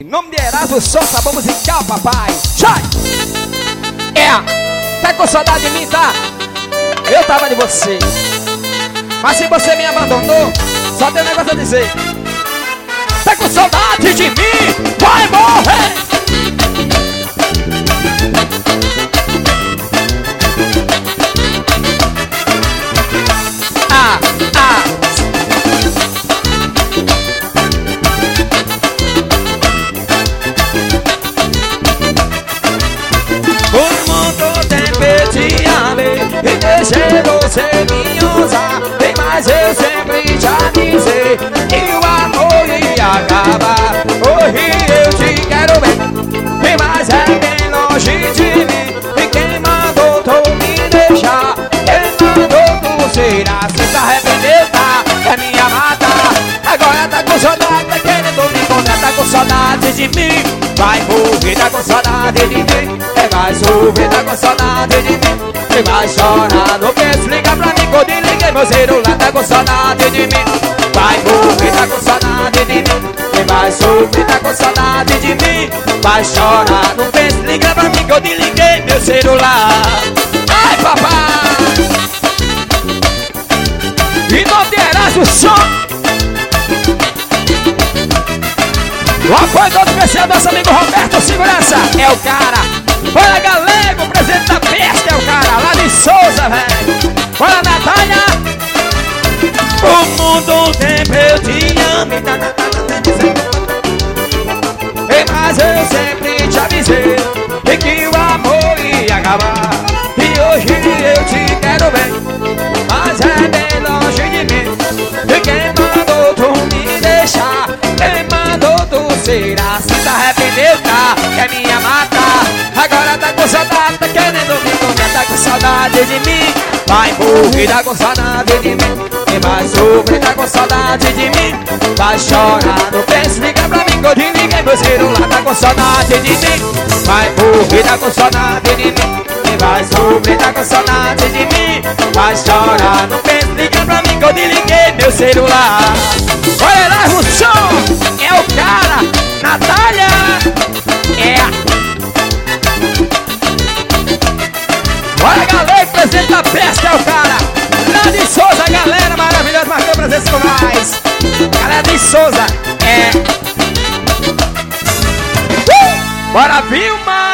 nome de Erasmo Souza, vamos musical, papai. Sai! Tá com saudade de mim, tá? Eu tava de você. Mas se você me abandonou, só tem um negócio a dizer. Tá com saudade de mim, vai morrer! Por muito tempo eu te amei e deixei você me usar. Mas eu sempre te avisei que o amor ia acabar. Hoje eu te quero bem, mas é bem longe de mim. E quem mandou tu me deixar? Quem mandou tu ser assim? Se arrependeu, tá? Quer me matar? Agora tá com saudade, tá querendo me encontrar. Tá com saudade de mim, vai morrer. Tá com saudade de mim, vai sofrer. Tá com saudade de mim, vai chorar. Não quer se ligar pra mim quando liguei meu celular. Tá com saudade de mim, vai morrer. Tá com saudade de mim, vai sofrer. Tá com saudade de mim, vai chorar. Não quer se ligar pra mim quando liguei meu celular. Ai, papai! E nome de Erasmo Souza. O apoio todo especial do nosso amigo Roberto Segurança. É o cara. Bora, Galego, presidente da Peste. É o cara, lá de Souza, velho. Bora, Natália. Por muito tempo eu te amei, mas eu sempre te avisei que o amor ia acabar. E hoje eu te quero bem, mas é bem longe de mim. E quem mandou tu me deixar? Quem mandou tu ser assim? Tá arrependeu, tá? Quer me matar? Agora tá com saudade, tá querendo me encontrar. Tá com saudade de mim, vai morrer. Tá com saudade de mim, vai sofrer. Tá com saudade de mim, vai chorar. Não pense, liga pra mim quando liguei meu celular. Tá com saudade de mim, vai morrer. Tá com saudade de mim, vai sofrer. Tá com saudade de mim, vai chorar. Não pense, liga pra mim quando liguei meu celular. Olha lá, Russão. É o cara. Natália. Olha, Galego, presidente da Peste. É o cara. Lá de Souza, galera maravilhosa, marcou presença com nós. Galera de Souza. Bora, Vilma.